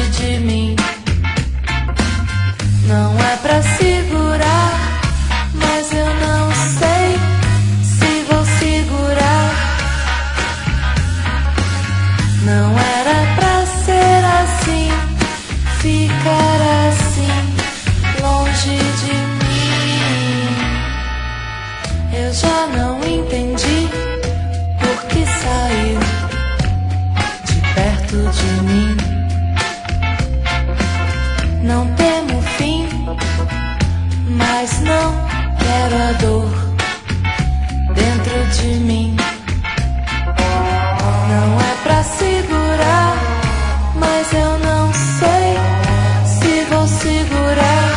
de mim. Não é pra segurar, mas eu não sei se vou segurar. Não era pra ser assim, ficar assim, longe de mim. Eu já não entendi por que saiu de perto de mim. Não temo fim, mas não quero a dor dentro de mim. Não é pra segurar, mas eu não sei se vou segurar.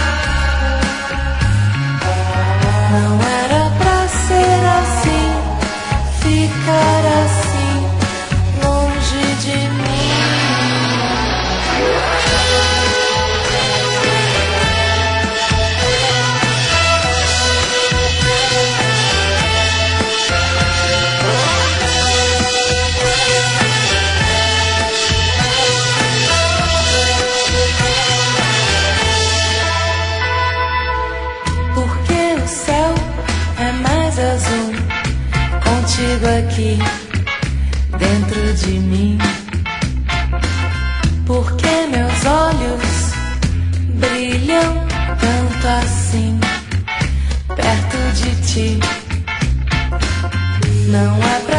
Não era pra ser assim, ficar assim, longe de mim. Azul, contigo aqui dentro de mim. Porque meus olhos brilham tanto assim perto de ti. Não é